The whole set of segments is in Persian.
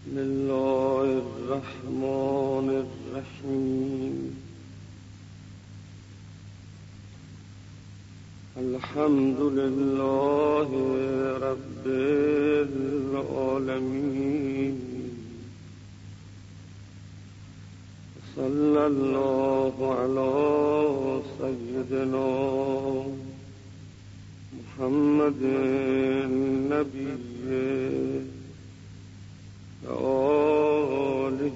بسم الله الرحمن الرحیم. الحمد لله رب العالمین. صلی الله علی سیدنا محمد النبی و آله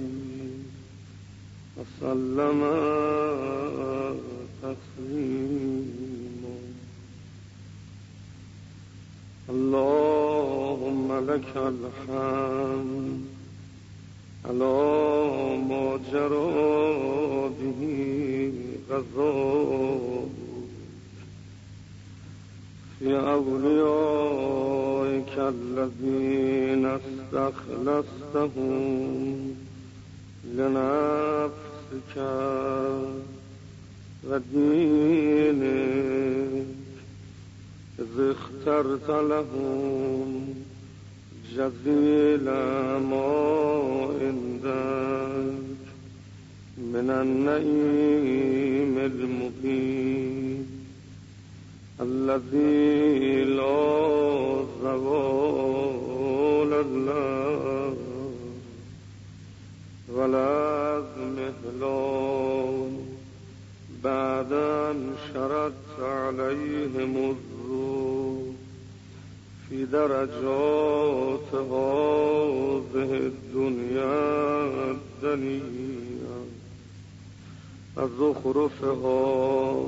و سلم تسلیما. اللهم لك الحمد على ما جرى به قضاؤك في أوليائك الذين استخلصتهم لنفسك ودينك، إذ اخترت لهم جزيل ما عندك من النعيم المقيم الذي لا زوال له ولا اضمحلال بعد أن شردت عليهم الذنوب في درجات هذه الدنيا الدنيا وزخرفها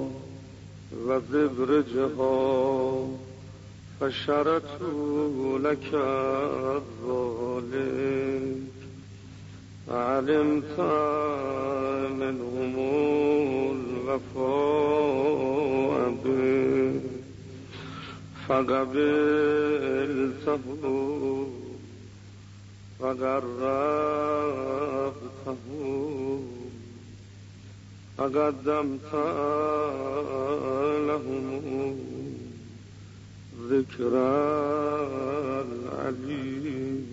وزبرجها، فشرطوا لك ذلك علمت منهم الوفاء به فقبلته وقربته فقدمت لهم ذكر العليم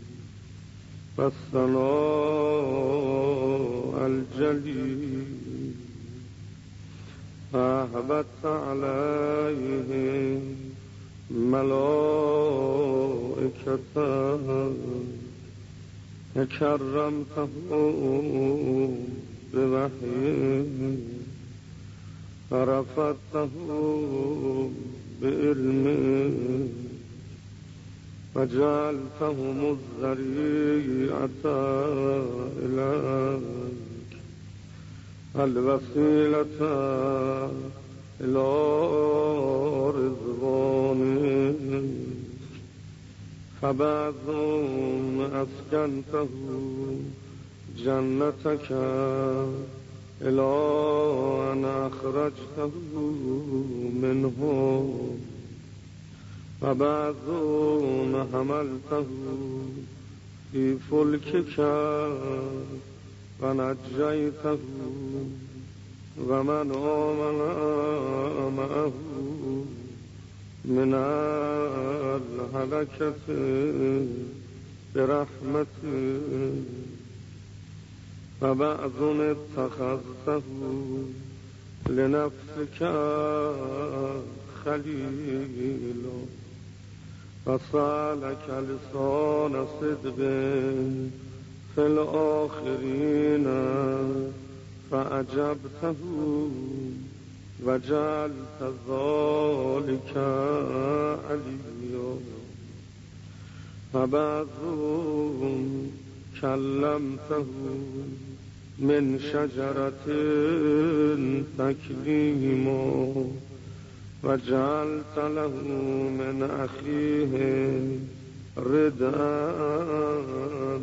والثناء الجليل، فأهبت عليهم ملائكته وكرمتهم بوحيه ورفعتهم بعلمه وجعلتهم الذريعة إليك الوسيلة إلى رضوانك، فبعضهم أسكنته جنتك إلى أن أخرجته منه، وبعضهم حملته في فلكك ونجيته ومن آمن معه من الهلكة برحمته، وبعض اتخذته لنفسك خليلا وسألك لسان صدق في الآخرين فأجبته وجعلت ذلك عليا، وبعضهم كلمته من شجرة تكليما وجعلت له من أخيه ردءا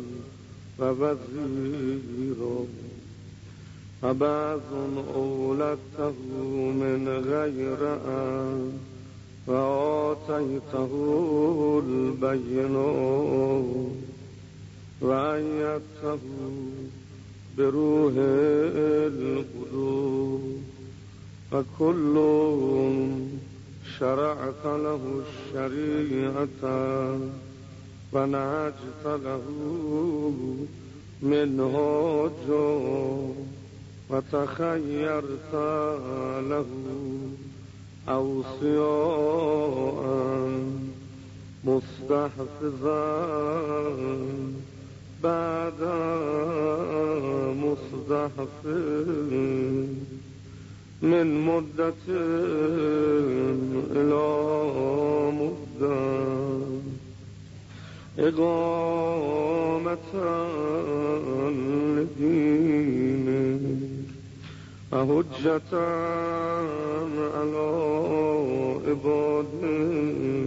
ووزيرا، وبعض أولدته من غير أن وآتيته البينات وأيدته بروح القدوس، وكل شرعت له الشريعة ونهجت له منهاج وتخيرت له أوصياء مستحفظا بعد مستحفظ من مدة إلى مدة إقامة لدينه وحجة على عباده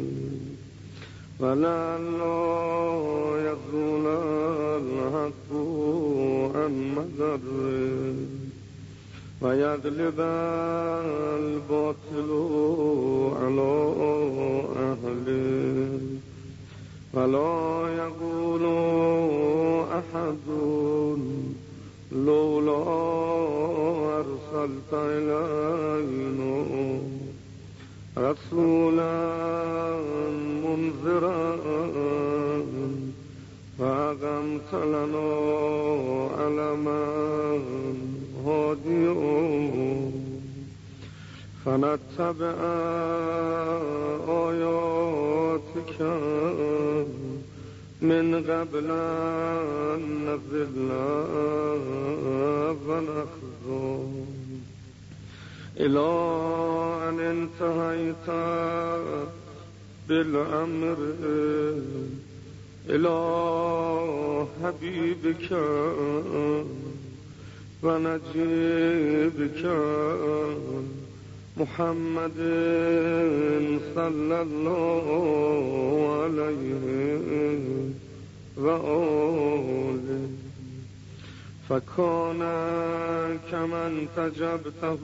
ولعل يزول الحق عن مضره ويغلب الباطل على أهله ولا يقول أحد لولا أرسلت إلينا رسولا منذرا فأقمت لنا علما هاديا فنتبع آياتك من قبل أن نذل ونخزى إلى أن انتهيت بالأمر إلى حبيبك ونجيبك محمد صلى الله عليه وآله فكان كمن تجبته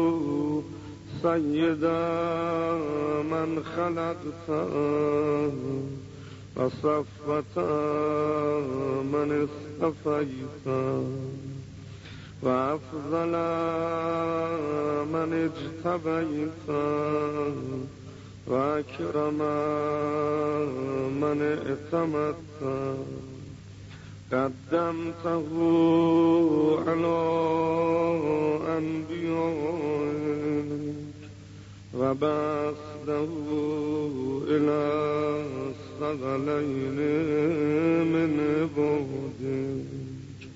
سيدا من خلقت وصفة من اصطفيت وأفضل من اجتبيت وأكرم من ائتمت قدمته على أنبيائك وبعثته إلى الثقلين من عبادك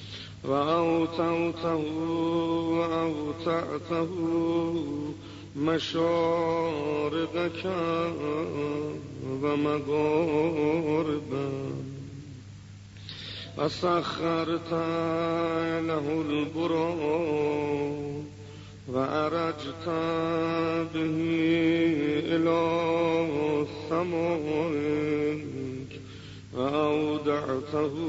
وأوتعته مشارقك ومغاربك وسخرت له البراق وأرجت به إلى سمائك وأودعته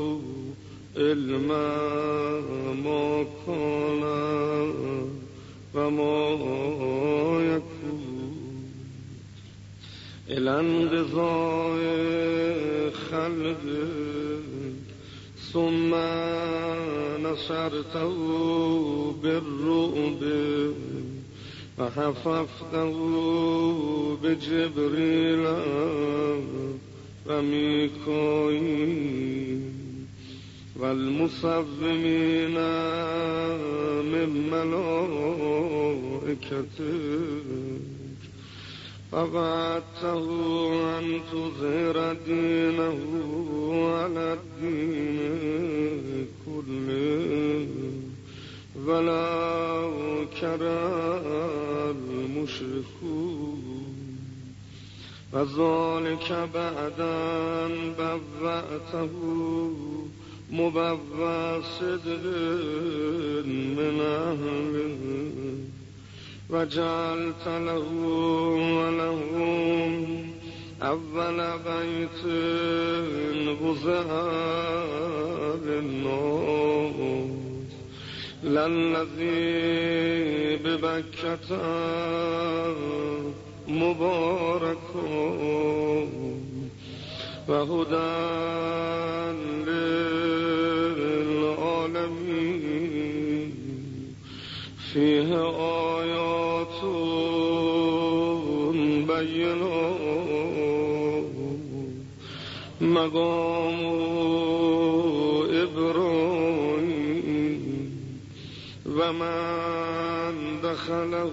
علما ما كان وما يكون إلى انقضاء خلقك ثم نصرته بالرؤب وحفظته بجبريل وميكائيل والمصومين من ملائكتك فبعثته أن تظهر دينه على الدين كله ولو كره المشركون وذلك بعد أن بوأته مبوأ صدق من أهله وجعلت له ولهم أول بيت وضع للناس للذي ببكة مبارك وهدى للعالمين فيه آيات بينات مقام إبراهيم ومن دخله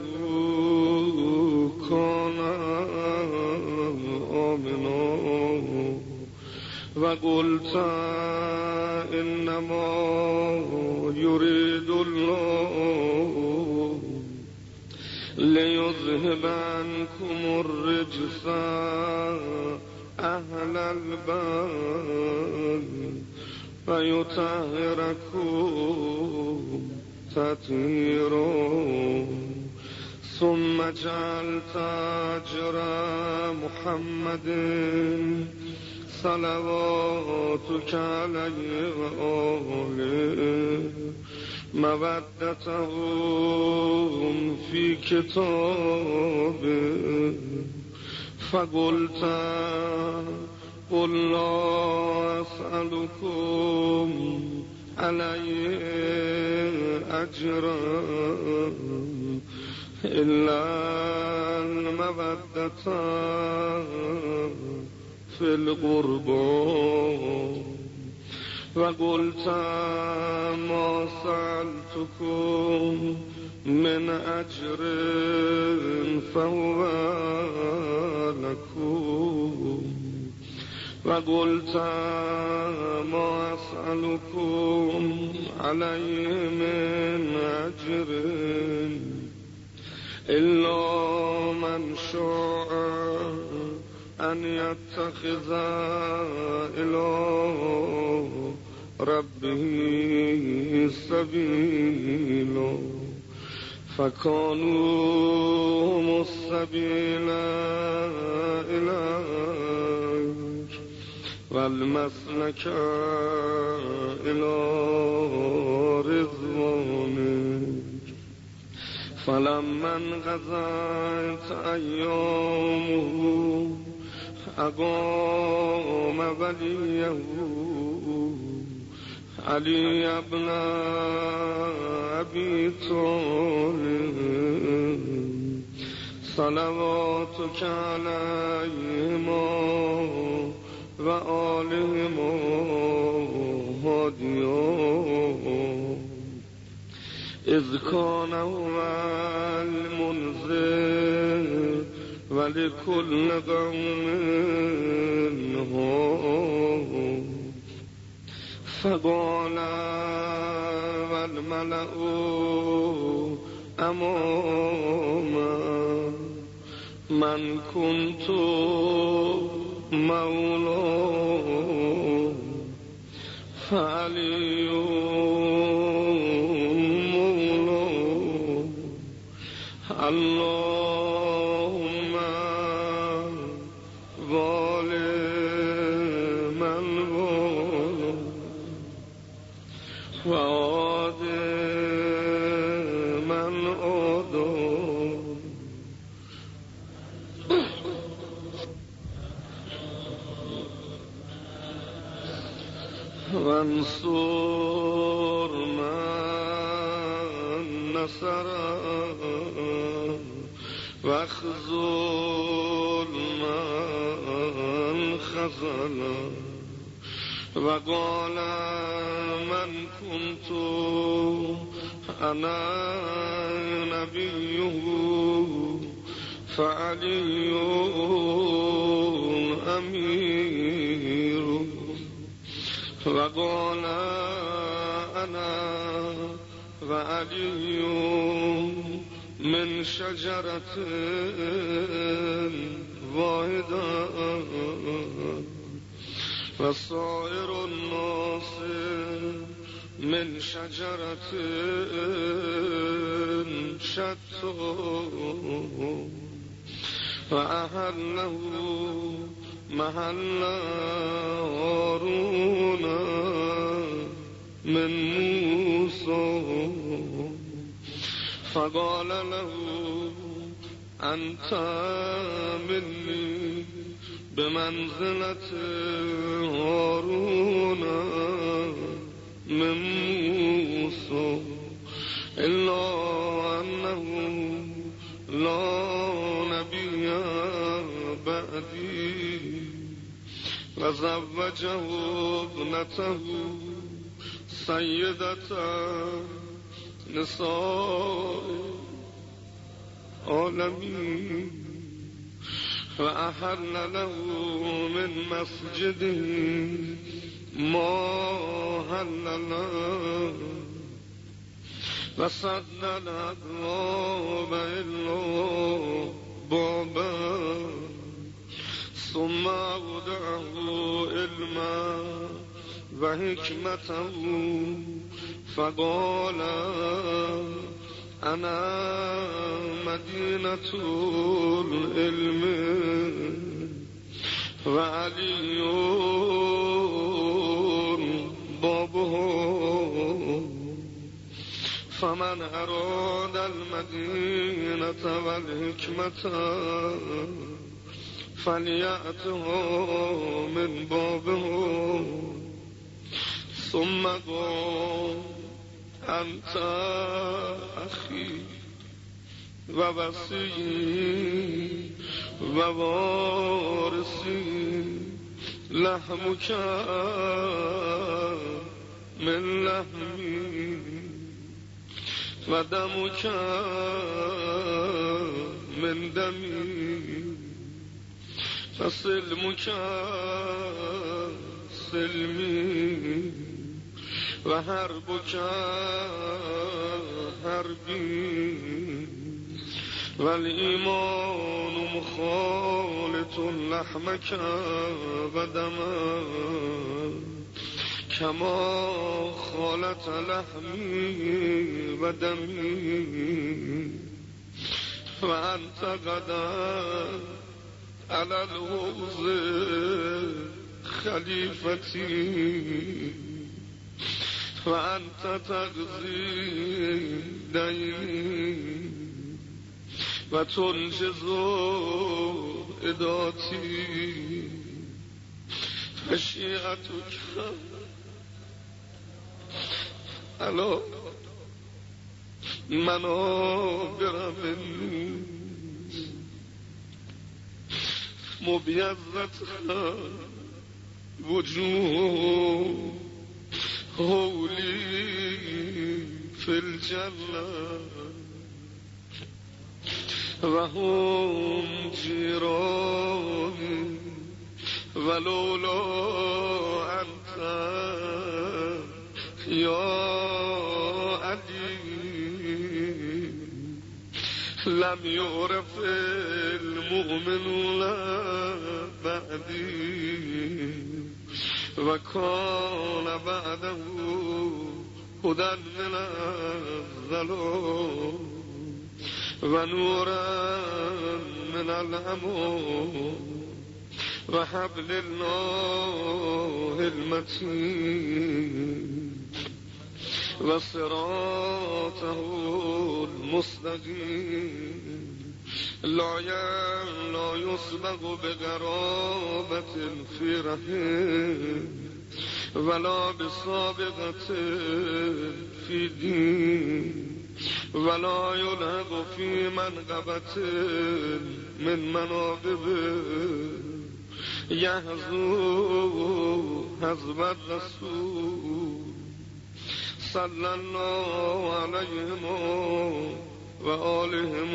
كان آمنا وقلت إنما يريد الله ليذهب عنكم الرجس أهل البيت ويطهركم تطهيرا ثم جعلت أجر محمد صلواتك عليه وآله مودتهم في كتابه فقلت قل لا أسألكم عليه أجرا إلا المودة في القربى وقلت ما سألتكم من أجر فهو لكم وقلت ما أسألكم عليه من أجر إلا من شاء أن يتخذ إلى ربه سبيلا فكانوا هم السبيل إليك والمسلك إلى رضوانك فلما انقضت أيامه أقام وليه علي بن أبي طالب صلواتك عليهما وآلهما هاديا إذ كان هو المنذر ولكل قوم هاد فقال والملأ أماما من كنت مولاه فعلي مولاه اللهم ظالما ظالم وآدما آدم وانصر من نصر واخذل من خذل وقال من كنت أنا نبيه فعلي أمير وقال أنا وعلي من شجرة واحدة وصائر الناس من شجرة شتى وأهله محل هارون من موسى فقال له أنت مني بمنزلة هارون من موسى إلا أنه لا نبي بعدي و زوجه ابنته سیدة نساء عالمین و احل له من مسجده ما حل له و سد الابواب الا بابا ثم اودعه علما و حکمته فقال انا مدینة العلم و علی بابه فمن اراد المدینة و الحکمة فلیأته من بابه ثم قال انت اخی و وصی و وارثی لحمک من لحمی و دمک من دمی و سلمک سلمی و حربک حربی و الایمان مخالط لحمک و دمک کما خالط لحمی و دمی و انت غدا علی الحوض خلیفتی و انت تقضی دینی و تنجز اداتی و شیعتک علی منابر منی مبیضتها وجوه حولی فی الجنة و هم جیرانی ولولا انت یا علی لم يعرف المؤمنون بعدی و کان بعده هدى من الظلام و نورا من العمى و حبل الله المتين و صراطه المستقيم لا يسبق بقرابة في رحم ولا بسابقة في دين ولا يلحق في منقبة من مناقب يحذو حزب الرسول صلى الله عليهم وآلهم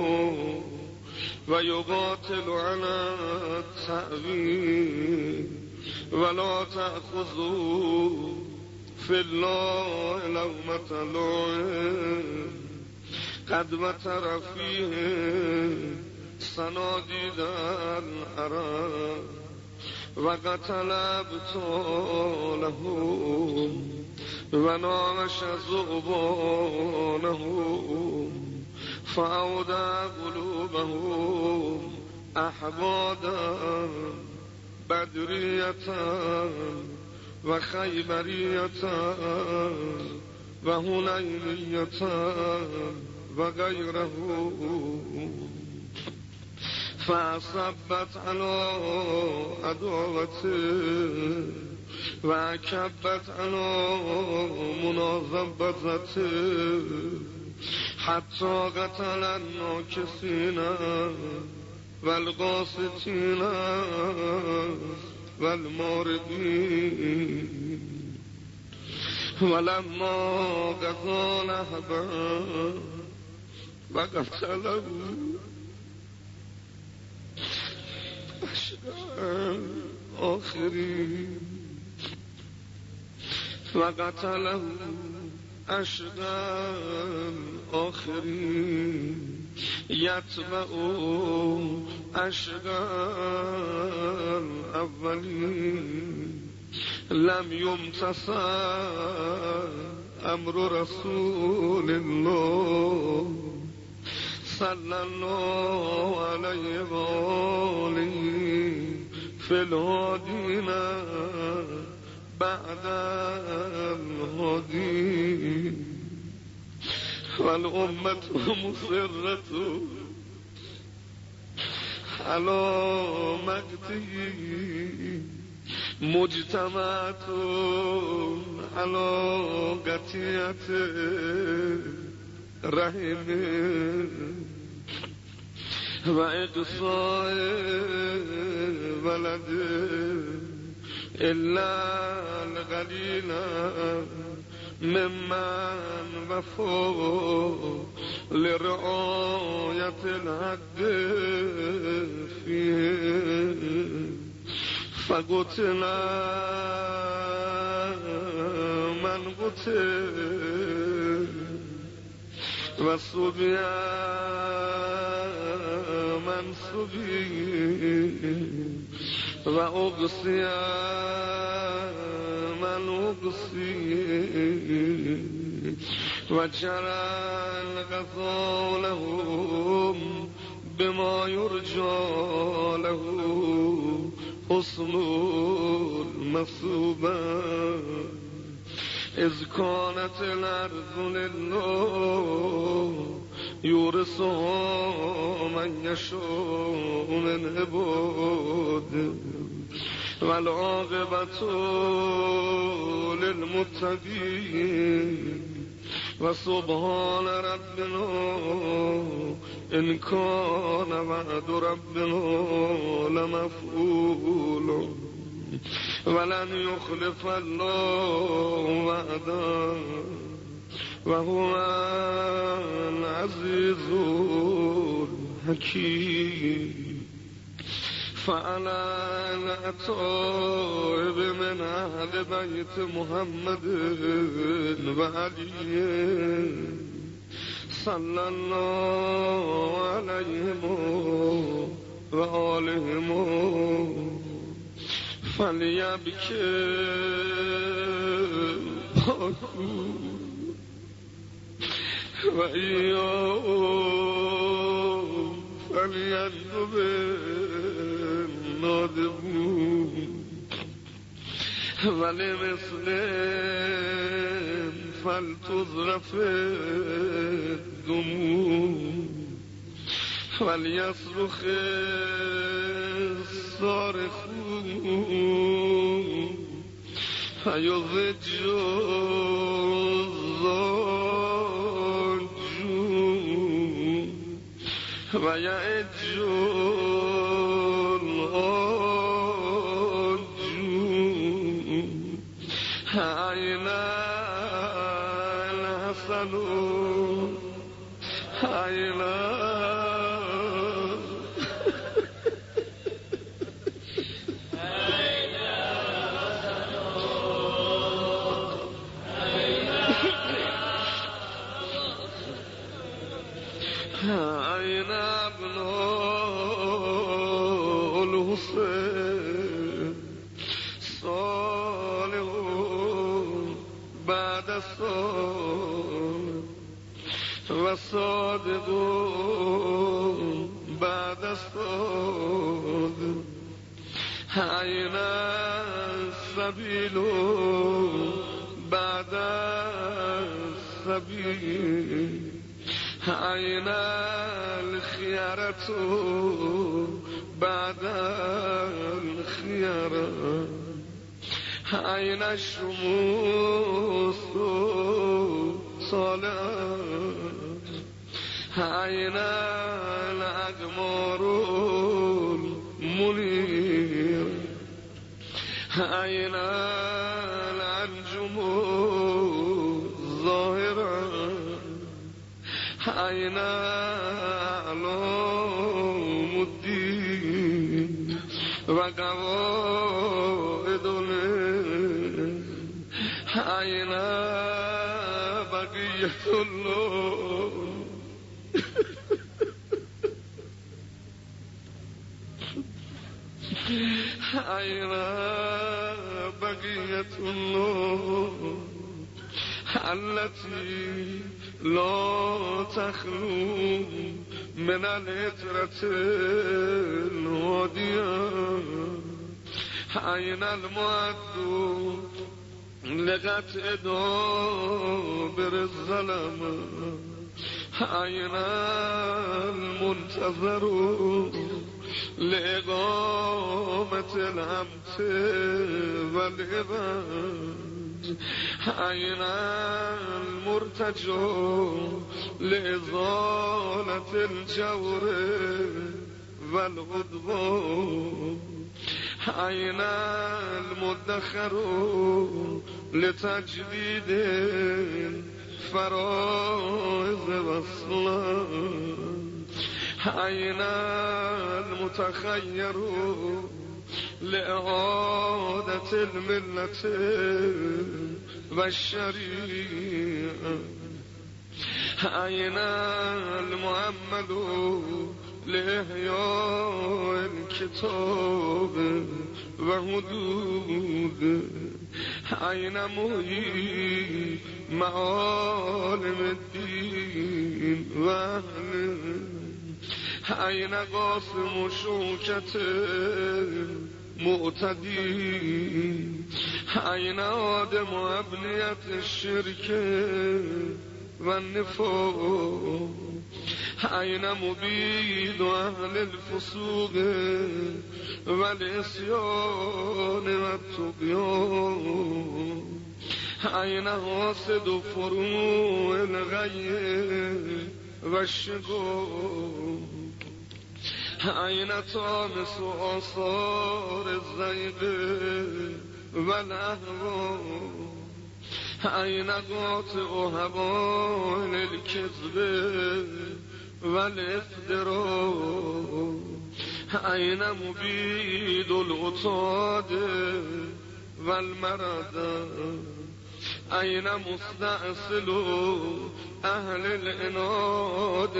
ويقاتل على التأويل ولا تأخذوا في الله لومة لائم قد وتر فيه صناديد العرب وقتل أبطالهم وناغش ذؤبانهم فأودع قلوبهم أحبادا بدرية وخيبرية وهنينية وغيره فأصبت على عداوته وأكبت على مناظبته حتى قتل الناكسين والقاسطين والماردين ولما قضى نهبا وقتله أشقى الآخرين وقتله أشقى الآخرين يتبع أشقى الأولين لم يمتثل أمر رسول الله صلى الله عليه وآله في الهادين بعد الهادين والأمة مصرة على مقته مجتمعة على قطيعة رحم وإقصاء ولد إلا القليل ممن وفوا لرعاية الحق فيه فقتل من قتل وصبي من صبي وأقصي من أقصي وجرى القضاء لهم بما يرجى له حسن المصوبة إذ كانت الأرض لله يورثها من يشاء من عباده والعاقبة للمتقين وسبحان ربنا إن كان وعد ربنا لمفعول ولن يخلف الله وعده وهو العزيز الحكيم فعلى الأطائب من أهل بيت محمد وعلي صلى الله عليهم وآلهم فليبكي وإياهم فليندب النادبون ولمسلم فلتذرف الدموع وليصرخ الصارخون فيضج الضاجون ويعج الآجون أين الحسن أين أين أبناء الحسين صالحون بعد الصالح والصادقون بعد الصادق أين السبيل بعد السبيل أين الخيارة بعد الخيارة أين الشموس صلاة أين الأقمار المنير أين الأنجم ظاهرا أين أعلام الدين وقواعد العلم أين بقية الله أين بقية الله التي لا تخلو من العطرة الهادية أين المعد لقطع دابر الظلم أين المنتظر لإقامة الأمت والعباد أين المرتجى لإزالة الجور والعدوان أين المدخر لتجديد الفرائض والصلاة أين المتخير لإعادة الملة والشريعة أين المؤمل لإحياء الكتاب وحدود أين محيي معالم الدين وأهله أين قاسم شوكة المعتدين أين آدم أبنية الشرك والنفاق أين مبيد أهل الفسوق والعصيان والطغيان أين حاسد فروع الغي والشقاق أين طامس آثار الزيغ والأهواء أين قاطع هوان الكذب والافتراء أين مبيد العتاد والمرض أين مستأصل أهل العناد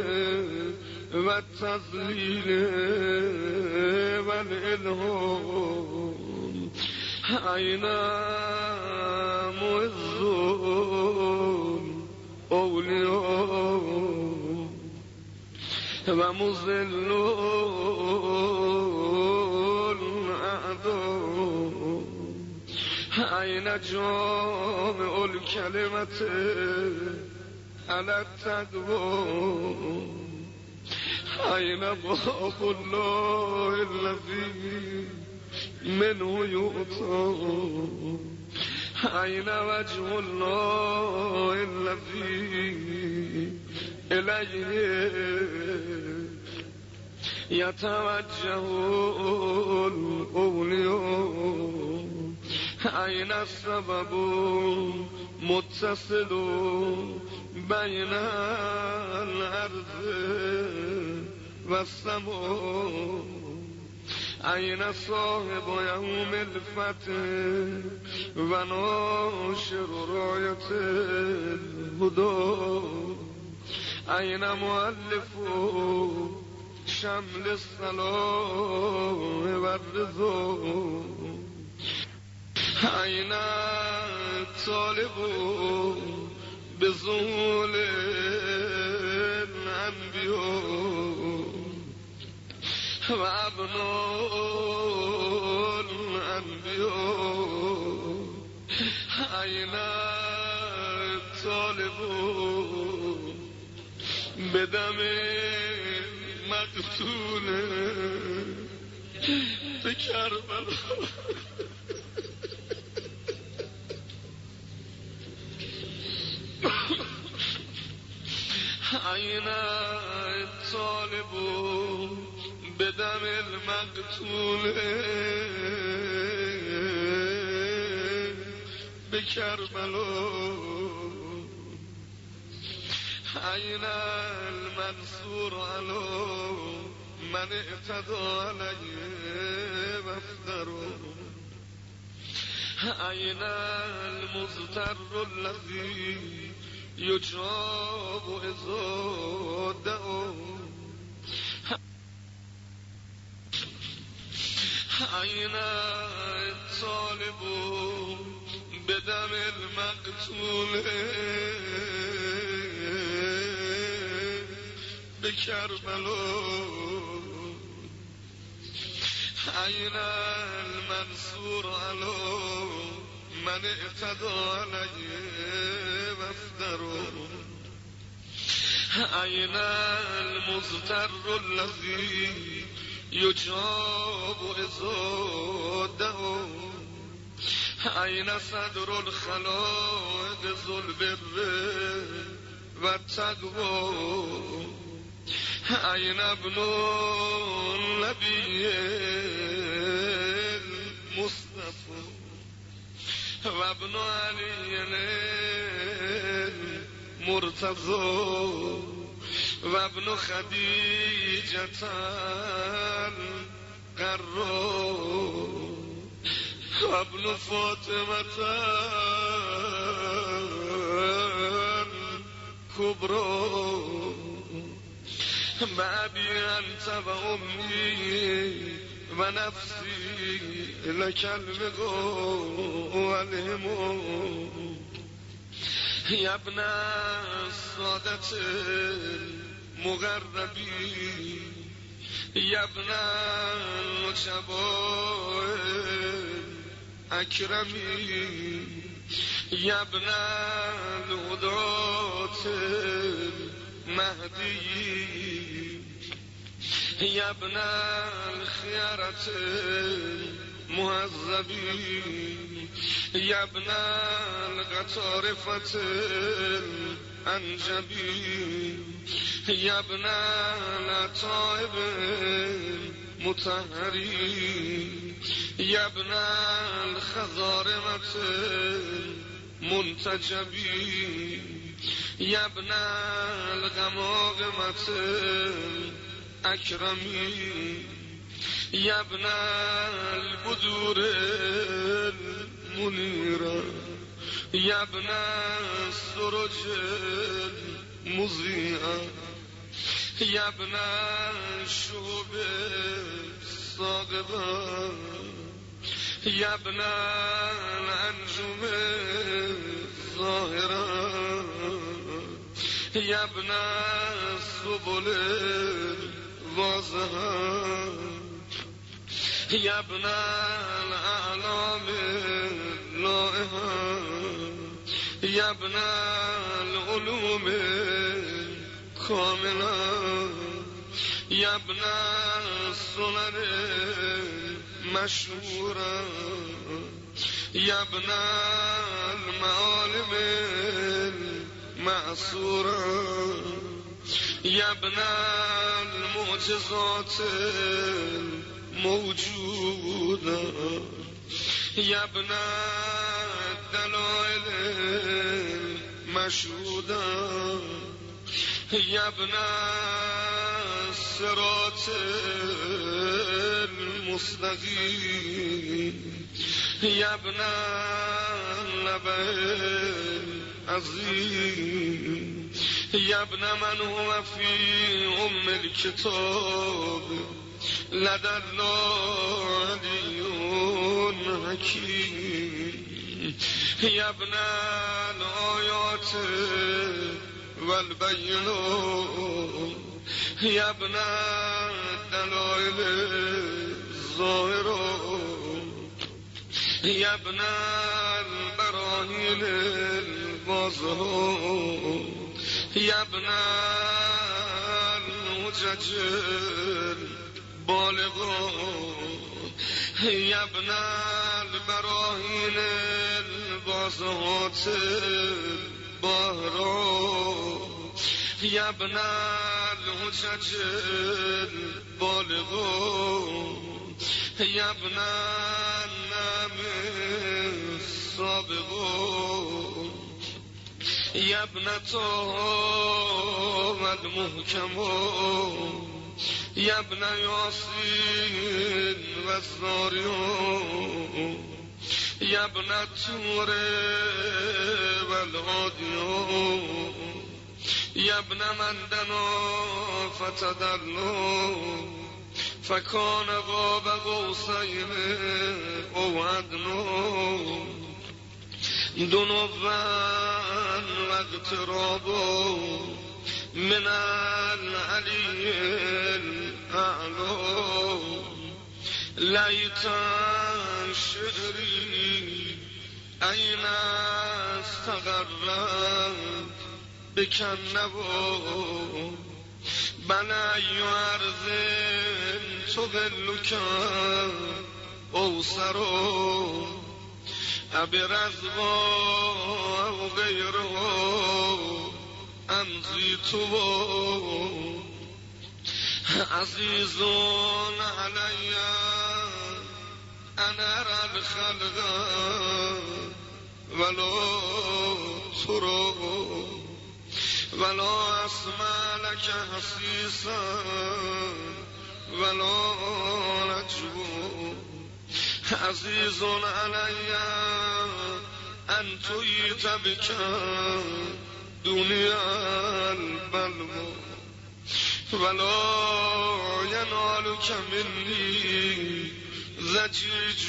والتضليل والإلهام أين معز أولياء ومذل أعداء أين جامع الكلمة على التقوى أين باب الله الذي منه يؤتى أين وجه الله الذي إليه يتوجه الأولياء أين السبب متصل بين الأرض والسماء أين صاحب يوم الفتح وناشر راية الهدى أين مؤلف شمل الصلاة والرضا أين طالب بظهور الأنبياء وأبناء الأنبياء أين طالب بدم مقتول بكربلاء أين الطالب بدم المقتول به کربلا عین المنصور علی من اعتدى علیه وفدرو عین المضطر الذی یجاب اذا دعوا عین الطالب بدم المقتول به کربلا عین المنصور علی من اعتدى علیه وفدرو عین المضطر الذی یجاب اذا دعوا عین صدر الخلائق ذو البر والتقوى عین ابن النبی المصطفى و ابن علی المرتضى و ابن خدیجة القرار و ابن فاطمة الكبرى بأبي أنت وأمي ونفسي لك البقاء والهم يا ابن السادة المقربين يا ابن النجباء الأكرمين يا ابن الهداة المهديين يا ابن الخيارة المهذبين يا ابن القطارفة الأنجبين يا ابن الطائب المطهرين يا ابن الخضارمة المنتجبين يا ابن الغماغمة الأكرمين يا ابن البدور المنيرة يا ابن السرج المضيئة يا ابن الشهب الصاغبة يا ابن الأنجم الظاهرة يا ابن السبل الواضحة يا ابن الأعلام اللائحة يا ابن العلوم الكاملة يا ابن السنن المشهورة يا ابن المعالم المعصورة يا ابن المعجزات الموجودة يا ابن الدلائل المشهودة يا ابن الصراط المستقيم يا ابن النبأ العظيم يا ابن من هو في أم الكتاب لدى الله علي حكيم يا ابن الآيات والبينات يا ابن الدلائل الظاهرة يا ابن البراهين الواضحة يا ابن الحجج البالغة يا ابن البراهين الواضحات الباهرة يا ابن الحجج البالغة يا ابن النعم الصابغة السابقون يا ابنته والمحكمون يا ابن ياسين والزاريون يا ابن التور والهاديون يا ابن من دنا فتدلوا فكان قاب قوسين او ادنى دنوا واقترابا من العلي الاعلى ليت شعري اين استقرت بك النبو بل أي أرض تظلك أوسر أبرزوا أو غيره أمضيت عزيز علي أن أرى الخلق ولو ترى ولا أسمع لك حسيسا ولا نجو عزيز علي أن تؤيت بك دنيا البلوى ولا ينالك مني ضجيج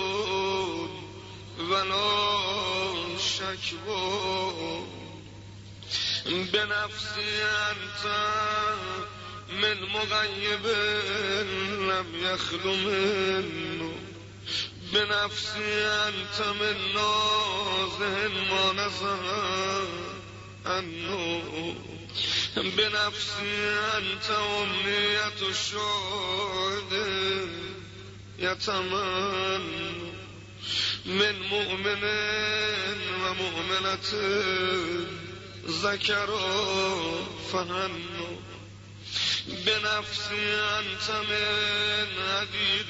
ولا شكوى بنفسي أنت من مغيب لم يخل منه بنفسي أنت من نازه ما نزه عنه بنفسي أنت أمنية الشهد يتمنى من مؤمن ومؤمنة ذكروا فهنوا بنفسي أنت من عديد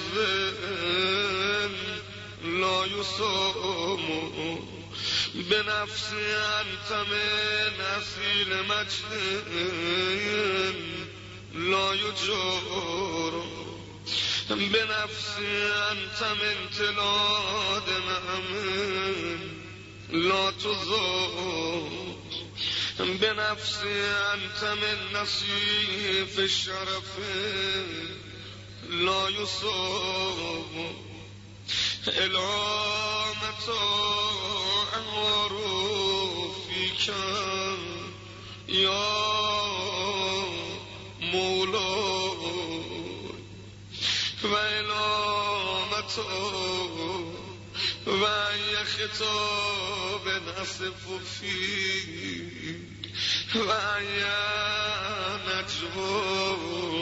الظل لا يصوم بنفسي أنت من أصيل مجد لا يجور بنفسي أنت من تلاد نعم لا تزور بنفسي أنت من نصيف الشرف لا يصوب العامة أنوار فيك يا مولاي وإلامة وأي خطاب نصف فيه وأي نجو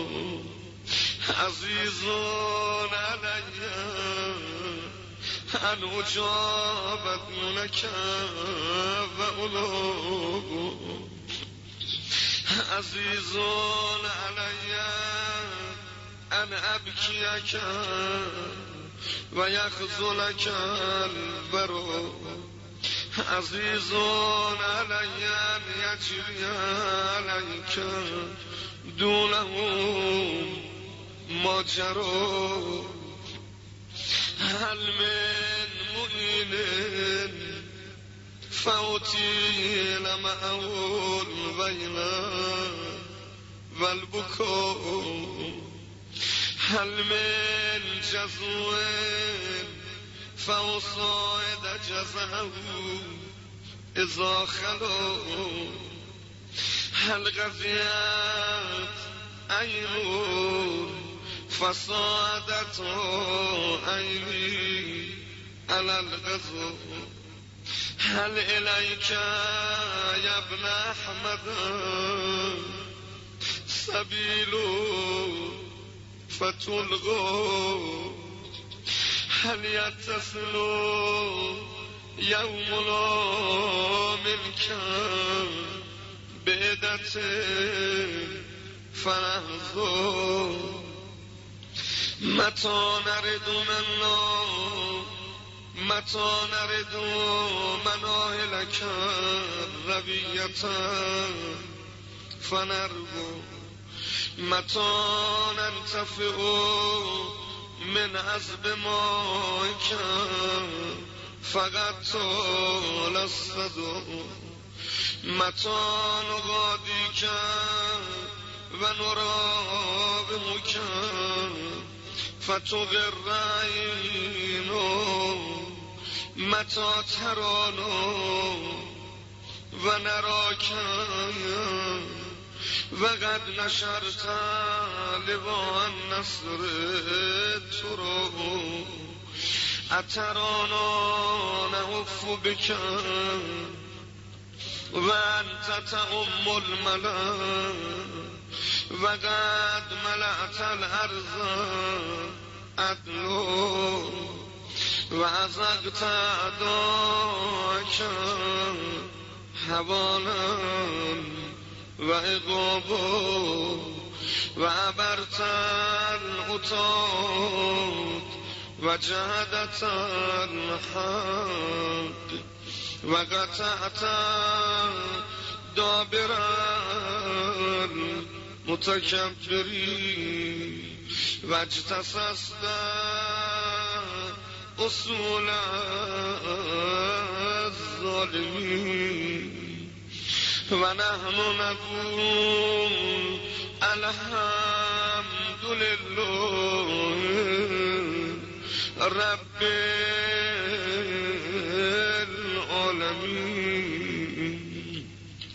عزيز علي أن أجاب دونك وألوب عزيز علي أن أبكيك ويخذلك البر عزيز علي أن يجري عليك دونه مجرى هل من مؤمن فأطيل معه الويل والبكاء هل من جزو فأصعد جزعه إذا خلو هل غزيت عين فصادت عيني على الغزو هل إليك يا ابن أحمد سبيل فتلغوا هل يتصل يوم لا منك بعدة فنهضوا متى نرد منا متى نرد مناهلك ربية فنرجو متى ننتفع من عذب مائك فقد طال الصدو متى نغاديك ونرابمك فتغر عين متى ترانا ونراك وقد نشرت لواء النصر ترى أترانا نهف بك وأنت تأم الملا وقد ملأت الأرض عدل وأزغت أعداءك هوانا وعقابا وعبرت العتاد وجهدت الحق وقطعت دابر المتكبرين واجتثثت أصول الظالمين ونحن نقول الحمد لله رب العالمين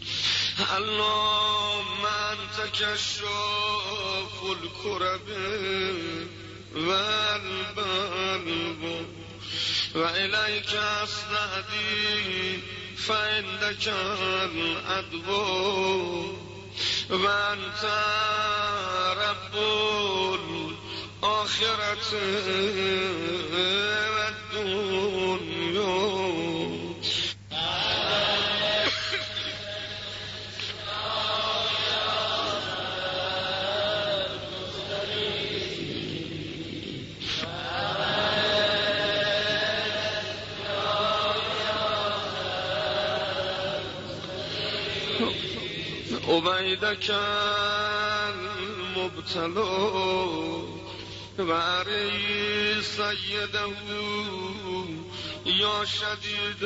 اللهم أنت كشاف الكرب والبلب وإليك أستهدي فعندك الأدب وأنت رب الآخرة والدنيا عبيدك المبتلى وعري سيده يا شديد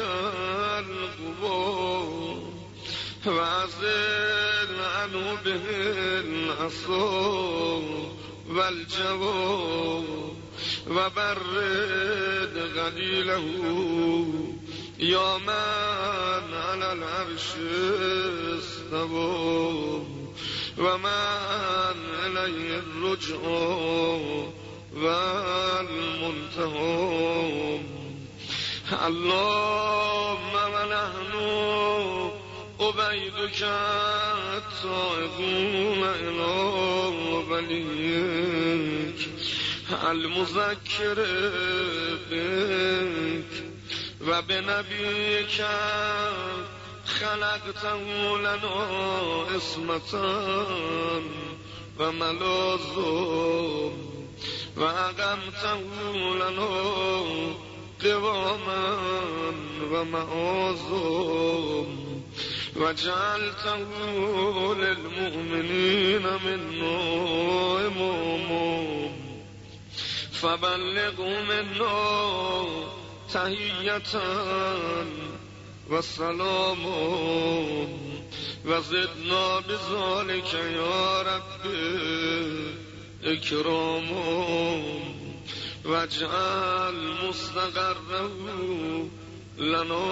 القوى وعزل عنه به العصا والجوى وبرد غليله يا من على العرش استوى ومن إليه الرجع والمنتهى اللهم ونحن عبيدك التائبون إلى وليك المذكر بك وبنبيك خلقته لنا اسمة وملاذا وأقمته لنا قواما ومعاذا وجعلته للمؤمنين منا إماما فبلغوا منا تحية والسلام وزدنا بذلك يا رب إكراما واجعل مستقره لنا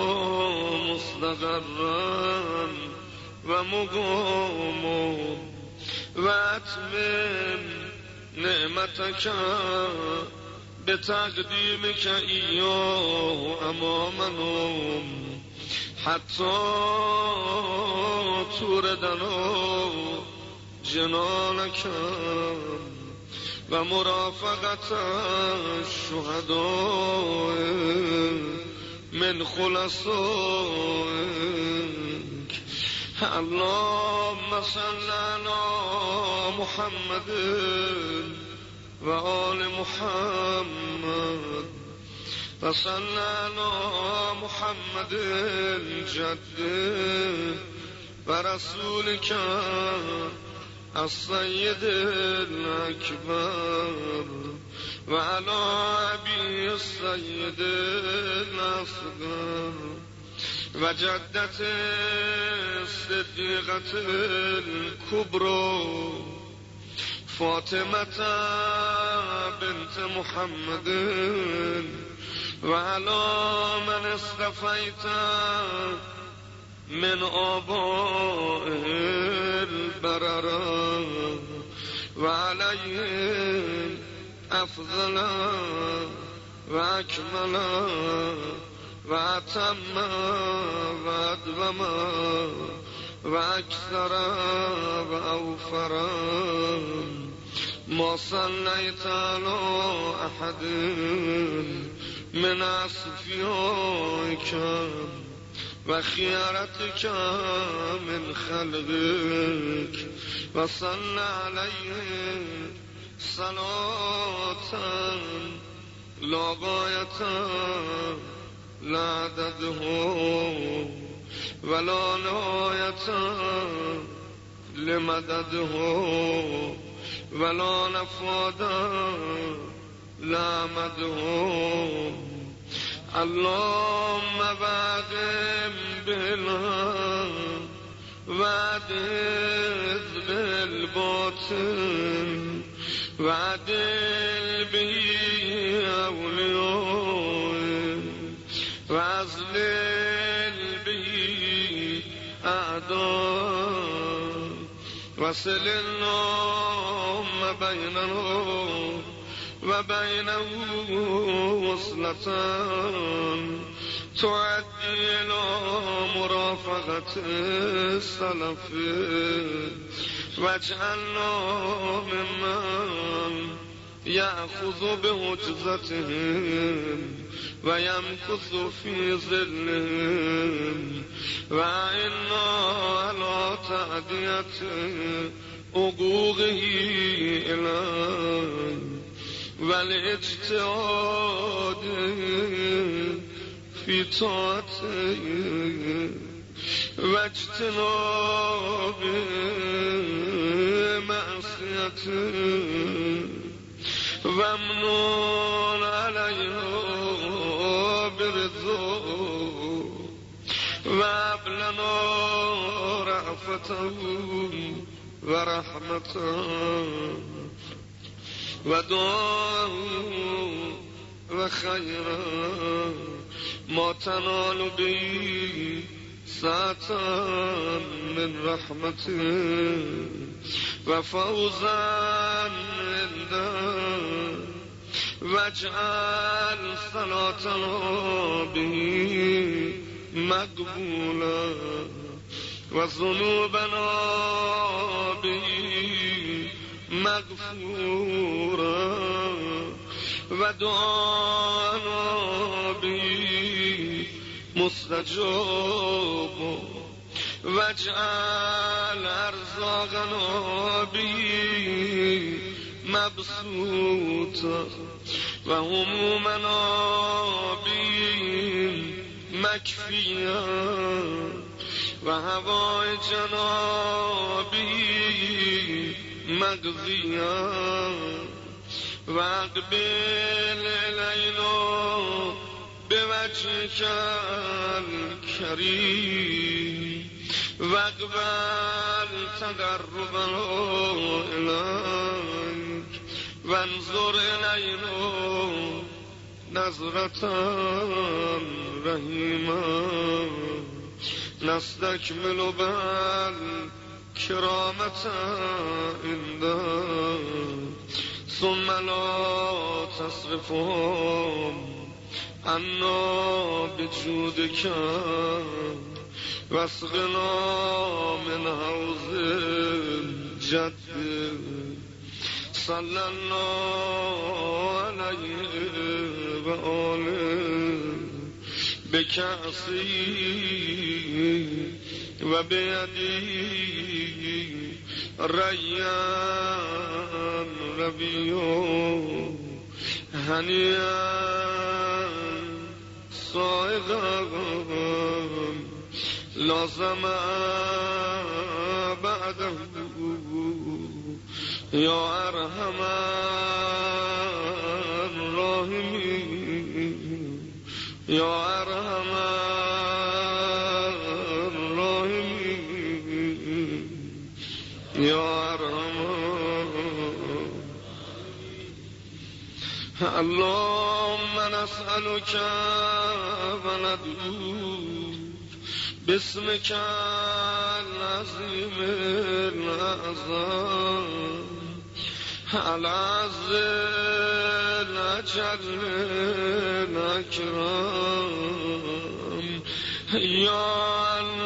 مستقرا ومقاما وأتمم نعمتك بتقديمك إياه أمامنا حتى توردنا جنانك ومرافقة الشهداء من خلصائك اللهم صل على محمد وآل محمد وصلى على محمد الجد ورسولك السيد الأكبر وعلى أبي السيد الأصغر وجدة الصديقة الكبرى فاطمة بنت محمد وعلى من اصطفيت من آبائه البررة وعليهم أفضل وأكمل وأتم وأدوم وأكثر وأوفر ما صليت على أحد من أصفيائك وخيارتك من خلقك وصلى عليه صلاة لا غاية لا عدده ولا نهاية لمدده ولا نفاد لا مده اللهم بعدم بالهم وعدد بالباطن وعدل به أولياء وعزلل به أعداء وصل اللهم بيننا وبينه وصلة تؤدي إلى مرافقة السلف واجعلنا ممن يأخذ بهجزتهم ويمكث في ظلهم وإنا على تعدية حقوقه إليه والاجتهاد في طاعته واجتناب معصيته وامنون عليه برضاه وابلنا رأفته ورحمته ودعاه وخيرا ما تنال به ساعة من رحمته وفوزا عنده واجعل صلاتنا به مقبولا وذنوبنا به مغفورا ودعانا به مستجاب واجعل أرزاقنا به مبسوطا وهمومنا به مكفيا وهوائجنا به مقضيا واقبل إلينا بوجهك الكريم واقبل تقربنا إليك وانظر إلينا نظرة رحيمة نستكمل بالكرامة عندك ثم لا تصرفهم عنا بجودك واسقنا من حوض الجد صلى الله عليه وآله بكأسه وبيده ريان ربيع هنيئا صائغا لازم بعده یا ارحم الراحمین یا ارحم الراحمین یا ارحم. اللهم نسألك وندعوك باسمك العظيم الأعظم العز الأجل الأكرم يا